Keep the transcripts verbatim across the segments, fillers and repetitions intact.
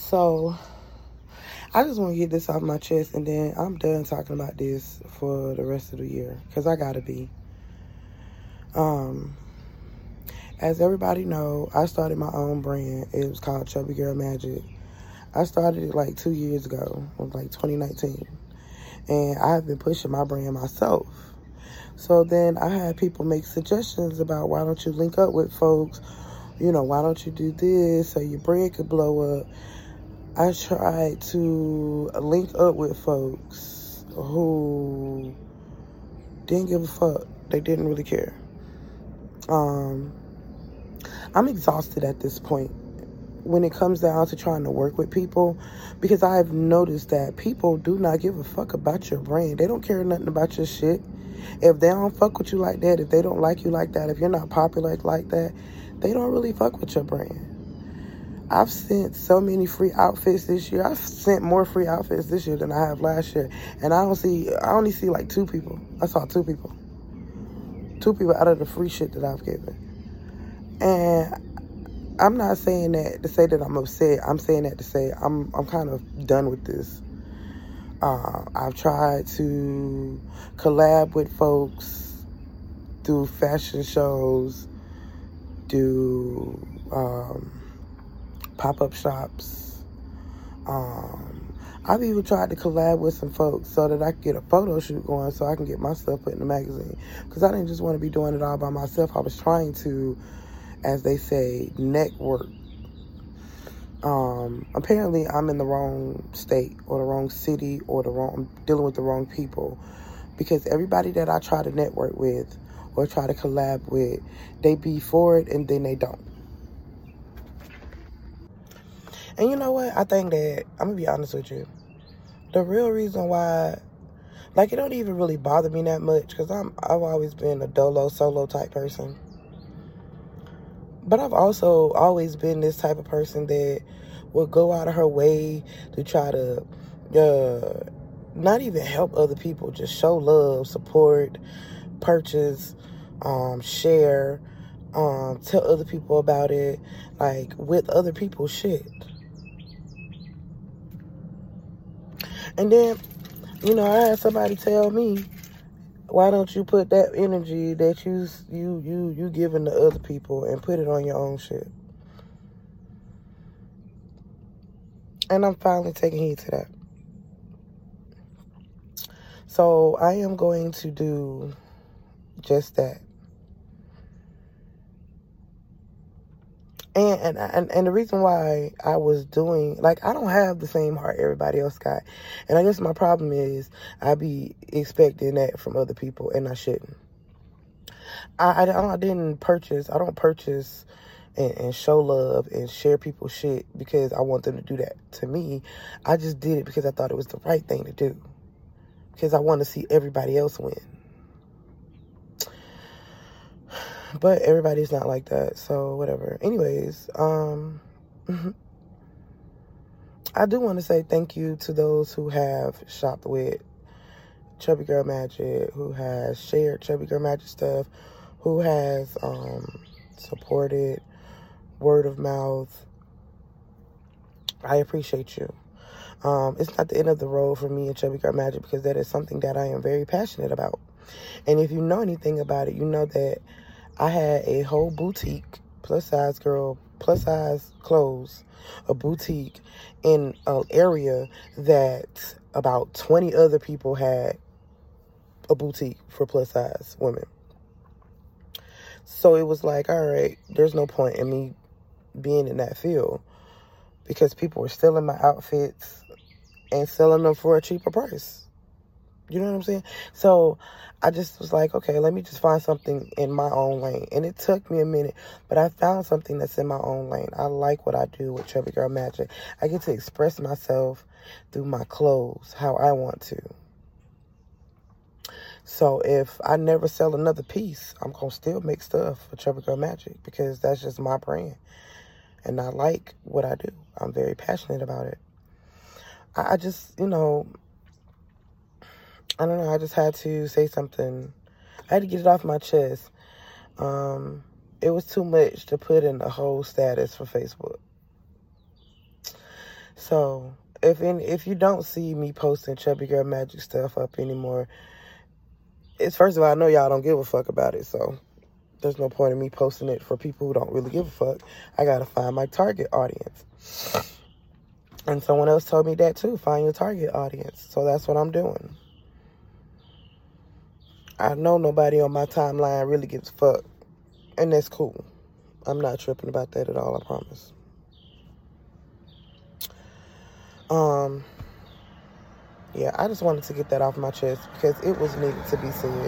So, I just want to get this off my chest, and then I'm done talking about this for the rest of the year, because I gotta be. Um, as everybody know, I started my own brand. It was called Chubby Girl Magic. I started it like two years ago, like twenty nineteen. And I have been pushing my brand myself. So then I had people make suggestions about, why don't you link up with folks? You know, why don't you do this so your brand could blow up? I tried to link up with folks who didn't give a fuck. They didn't really care. Um, I'm exhausted at this point when it comes down to trying to work with people, because I've noticed that people do not give a fuck about your brand. They don't care nothing about your shit. If they don't fuck with you like that, if they don't like you like that, if you're not popular like that, they don't really fuck with your brand. I've sent so many free outfits this year. I've sent more free outfits this year than I have last year. And I don't see, I only see like two people. I saw two people. Two people out of the free shit that I've given. And I'm not saying that to say that I'm upset. I'm saying that to say I'm I'm kind of done with this. Uh, I've tried to collab with folks, do fashion shows, do um, pop-up shops. Um, I've even tried to collab with some folks so that I can get a photo shoot going so I can get my stuff put in the magazine. Because I didn't just want to be doing it all by myself. I was trying to, as they say, network. Um, apparently, I'm in the wrong state or the wrong city or the wrong, dealing with the wrong people, because everybody that I try to network with or try to collab with, they be for it and then they don't. And you know what? I think that, I'm gonna be honest with you, the real reason why, like, it don't even really bother me that much, because I'm I've always been a dolo solo type person. But I've also always been this type of person that will go out of her way to try to uh, not even help other people, just show love, support, purchase, um, share, um, tell other people about it, like, with other people's shit. And then, you know, I had somebody tell me, why don't you put that energy that you you you you giving to other people and put it on your own shit? And I'm finally taking heed to that. So I am going to do just that. And, and and and the reason why I was doing, like, I don't have the same heart everybody else got. And I guess my problem is I be expecting that from other people, and I shouldn't. I, I, I didn't purchase, I don't purchase and, and show love and share people's shit because I want them to do that to me. I just did it because I thought it was the right thing to do. Because I want to see everybody else win. But everybody's not like that, so whatever. Anyways, um, I do want to say thank you to those who have shopped with Chubby Girl Magic, who has shared Chubby Girl Magic stuff, who has um, supported word of mouth. I appreciate you. Um, it's not the end of the road for me and Chubby Girl Magic, because that is something that I am very passionate about. And if you know anything about it, you know that I had a whole boutique, plus size girl, plus size clothes, a boutique in an area that about twenty other people had a boutique for plus size women. So it was like, all right, there's no point in me being in that field, because people were stealing my outfits and selling them for a cheaper price. You know what I'm saying? So I just was like, okay, let me just find something in my own lane. And it took me a minute, but I found something that's in my own lane. I like what I do with Chubby Girl Magic. I get to express myself through my clothes how I want to. So if I never sell another piece, I'm going to still make stuff for Chubby Girl Magic, because that's just my brand. And I like what I do. I'm very passionate about it. I, I just, you know, I don't know. I just had to say something. I had to get it off my chest. Um, it was too much to put in the whole status for Facebook. So, if in, if you don't see me posting Chubby Girl Magic stuff up anymore, it's, first of all, I know y'all don't give a fuck about it, so there's no point in me posting it for people who don't really give a fuck. I gotta find my target audience. And someone else told me that too, find your target audience. So that's what I'm doing. I know nobody on my timeline really gives a fuck, and that's cool. I'm not tripping about that at all, I promise. Um, yeah, I just wanted to get that off my chest because it was needed to be said.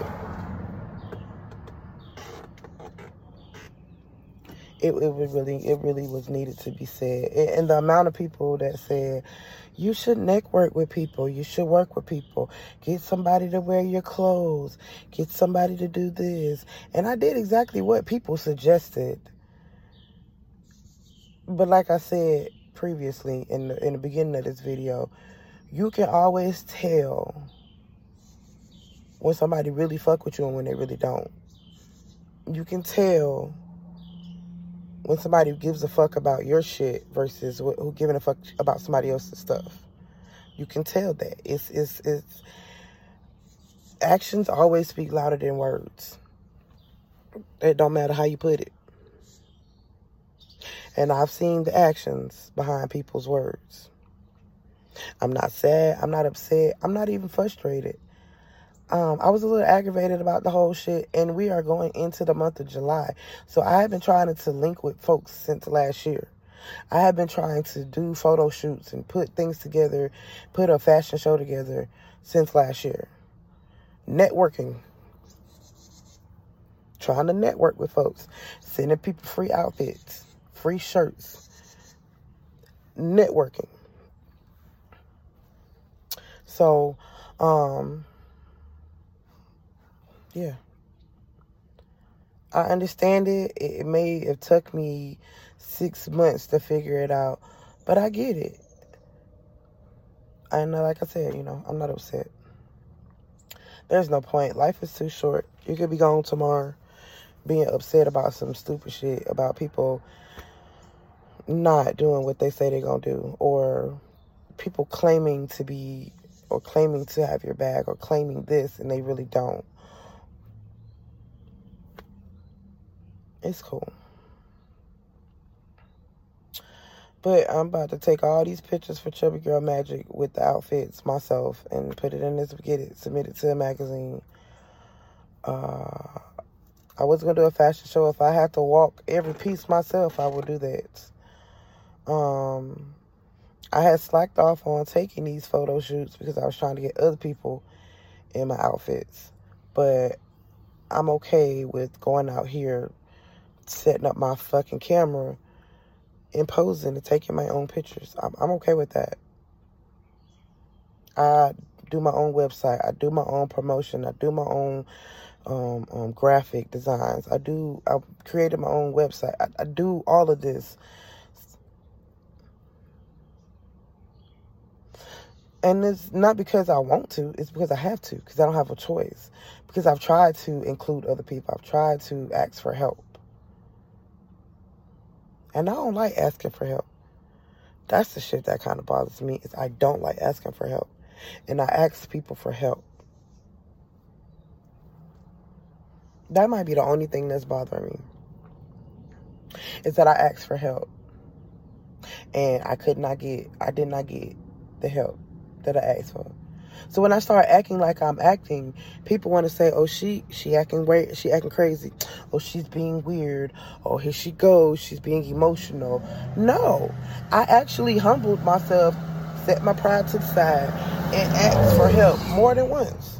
It, it was really, it really was needed to be said. And the amount of people that said, you should network with people. You should work with people. Get somebody to wear your clothes. Get somebody to do this. And I did exactly what people suggested. But like I said previously in the, in the beginning of this video, you can always tell when somebody really fuck with you and when they really don't. You can tell when somebody gives a fuck about your shit versus wh- who giving a fuck about somebody else's stuff. You can tell that. It's, it's, it's, actions always speak louder than words. It don't matter how you put it. And I've seen the actions behind people's words. I'm not sad. I'm not upset. I'm not even frustrated. Um, I was a little aggravated about the whole shit, and we are going into the month of July. So I have been trying to link with folks since last year. I have been trying to do photo shoots and put things together, put a fashion show together since last year. Networking. Trying to network with folks. Sending people free outfits, free shirts. Networking. So, um... yeah. I understand it. It may have took me six months to figure it out, but I get it. And like I said, you know, I'm not upset. There's no point. Life is too short. You could be gone tomorrow being upset about some stupid shit, about people not doing what they say they're going to do, or people claiming to be, or claiming to have your back, or claiming this, and they really don't. It's cool. But I'm about to take all these pictures for Chubby Girl Magic with the outfits myself and put it in this, get it submitted to a magazine. Uh, I was going to do a fashion show. If I had to walk every piece myself, I would do that. Um, I had slacked off on taking these photo shoots because I was trying to get other people in my outfits. But I'm okay with going out here, setting up my fucking camera, and posing and taking my own pictures. I'm, I'm okay with that. I do my own website. I do my own promotion. I do my own um, um, graphic designs. I do. I created my own website. I, I do all of this. And it's not because I want to. It's because I have to. Because I don't have a choice. Because I've tried to include other people. I've tried to ask for help. And I don't like asking for help. That's the shit that kind of bothers me, is I don't like asking for help. And I ask people for help. That might be the only thing that's bothering me. Is that I asked for help. And I could not get, I did not get the help that I asked for. So when I start acting like I'm acting, people want to say, oh, she she acting weird, she acting crazy. Oh, she's being weird. Oh, here she goes. She's being emotional. No. I actually humbled myself, set my pride to the side, and asked for help more than once.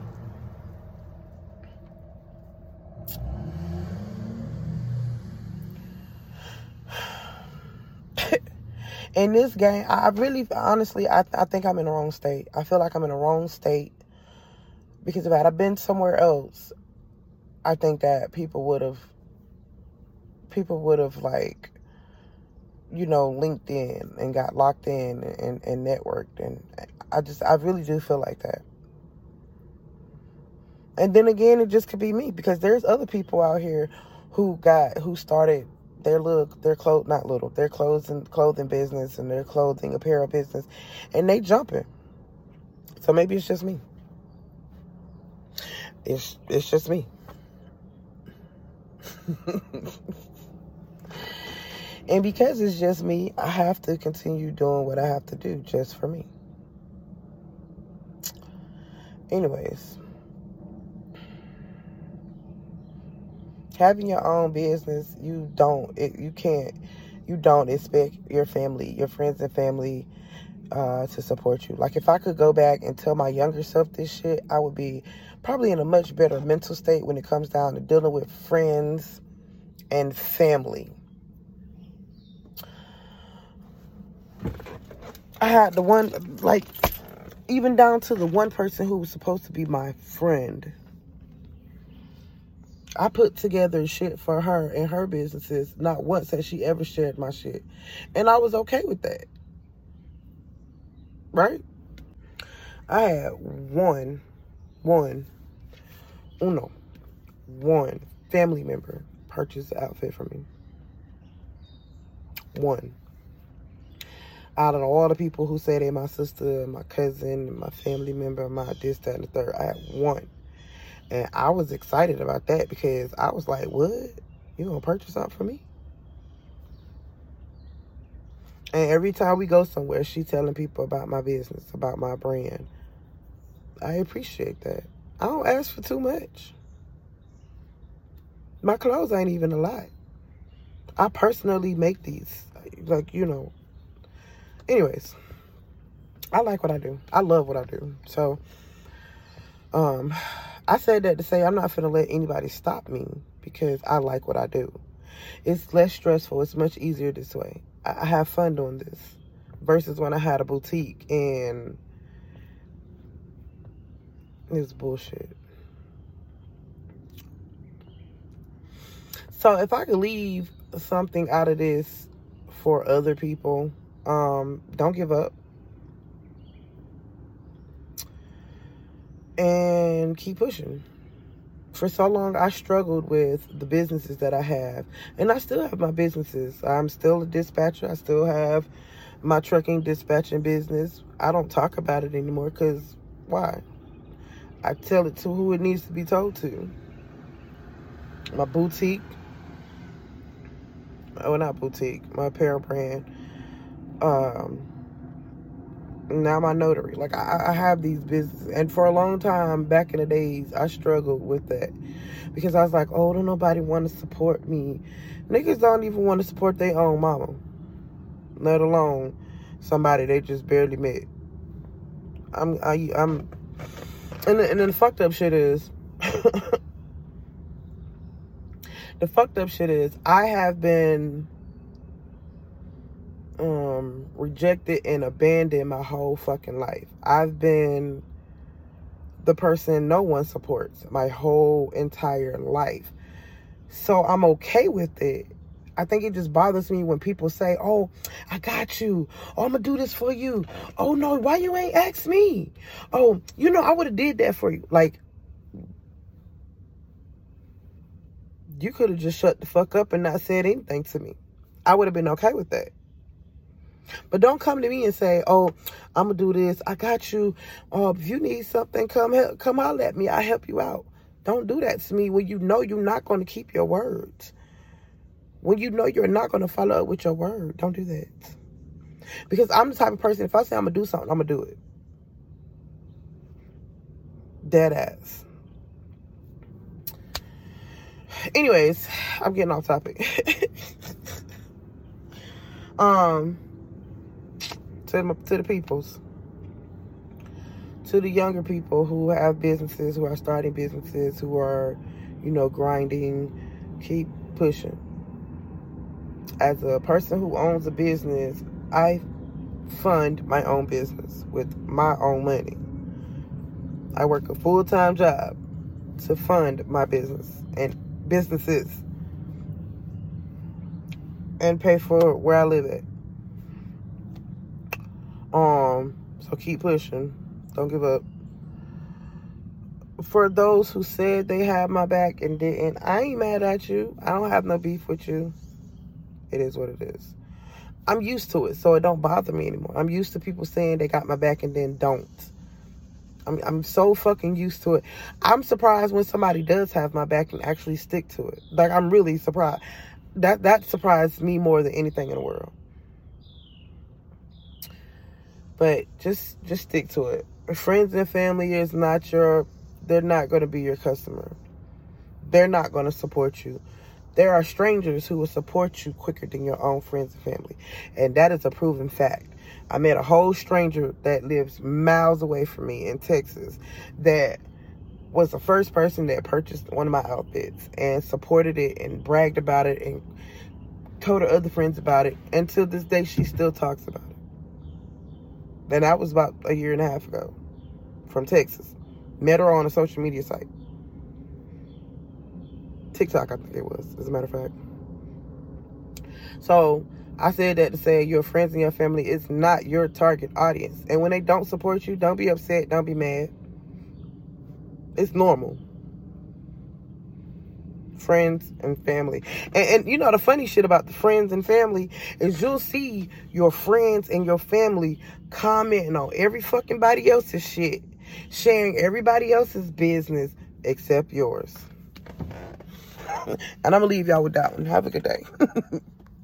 In this game, I really, honestly, I, I think I'm in the wrong state. I feel like I'm in the wrong state. Because if I had been somewhere else, I think that people would have, people would have, like, you know, linked in and got locked in and, and networked. And I just, I really do feel like that. And then again, it just could be me. Because there's other people out here who got, who started their look, their clothes, not little, their clothes and clothing business and their clothing apparel business, and they jumping. So maybe it's just me. It's it's just me. And because it's just me, I have to continue doing what I have to do just for me. Anyways, having your own business, you don't, it, you can't, you don't expect your family, your friends and family uh, to support you. Like, if I could go back and tell my younger self this shit, I would be probably in a much better mental state when it comes down to dealing with friends and family. I had the one, like, even down to the one person who was supposed to be my friend. I put together shit for her and her businesses. Not once has she ever shared my shit. And I was okay with that. Right? I had one, one, uno, one family member purchase the outfit for me. One. Out of all the people who say they're my sister, my cousin, my family member, my this, that, and the third, I had one. And I was excited about that because I was like, what? You gonna purchase something for me? And every time we go somewhere, she's telling people about my business, about my brand. I appreciate that. I don't ask for too much. My clothes ain't even a lot. I personally make these. Like, you know. Anyways, I like what I do. I love what I do. So, um, I said that to say I'm not finna let anybody stop me because I like what I do. It's less stressful. It's much easier this way. I, I have fun doing this versus when I had a boutique and it's bullshit. So if I could leave something out of this for other people, Um, don't give up. And keep pushing. For so long, I struggled with the businesses that I have. And I still have my businesses. I'm still a dispatcher. I still have my trucking dispatching business. I don't talk about it anymore because why? I tell it to who it needs to be told to. My boutique. Oh, not boutique. My apparel brand. Um, now my notary. Like, I, I have these businesses. And for a long time, back in the days, I struggled with that. Because I was like, oh, don't nobody want to support me. Niggas don't even want to support their own mama. Let alone somebody they just barely met. I'm, I, I'm, and, and then the fucked up shit is, the fucked up shit is, I have been um rejected and abandoned my whole fucking life. I've been the person no one supports my whole entire life. So I'm okay with it. I think it just bothers me when people say, oh, I got you. Oh, I'm gonna do this for you. Oh no, why you ain't asked me? Oh, you know, I would have did that for you. Like, you could have just shut the fuck up and not said anything to me. I would have been okay with that. But don't come to me and say, oh, I'm going to do this. I got you. Uh, if you need something, come help, come holler at me. I'll help you out. Don't do that to me when you know you're not going to keep your words. When you know you're not going to follow up with your word. Don't do that. Because I'm the type of person, if I say I'm going to do something, I'm going to do it. Dead ass. Anyways, I'm getting off topic. um... To the, to the peoples, to the younger people who have businesses, who are starting businesses, who are, you know, grinding, keep pushing. As a person who owns a business, I fund my own business with my own money. I work a full-time job to fund my business and businesses and pay for where I live at. Um, so keep pushing. Don't give up. For those who said they had my back and didn't, I ain't mad at you. I don't have no beef with you. It is what it is. I'm used to it, so it don't bother me anymore. I'm used to people saying they got my back and then don't. I'm, I'm so fucking used to it. I'm surprised when somebody does have my back and actually stick to it. Like, I'm really surprised. That, that surprised me more than anything in the world. But just, just stick to it. Friends and family is not your, they're not going to be your customer. They're not going to support you. There are strangers who will support you quicker than your own friends and family. And that is a proven fact. I met a whole stranger that lives miles away from me in Texas that was the first person that purchased one of my outfits and supported it and bragged about it and told her other friends about it. And to this day, she still talks about it. And that was about a year and a half ago from Texas. Met her on a social media site. TikTok, I think it was, as a matter of fact. So, I said that to say your friends and your family is not your target audience. And when they don't support you, don't be upset, don't be mad. It's normal. Friends and family. And, and, you know, the funny shit about the friends and family is you'll see your friends and your family commenting on every fucking body else's shit. Sharing everybody else's business except yours. And I'm going to leave y'all with that one. Have a good day.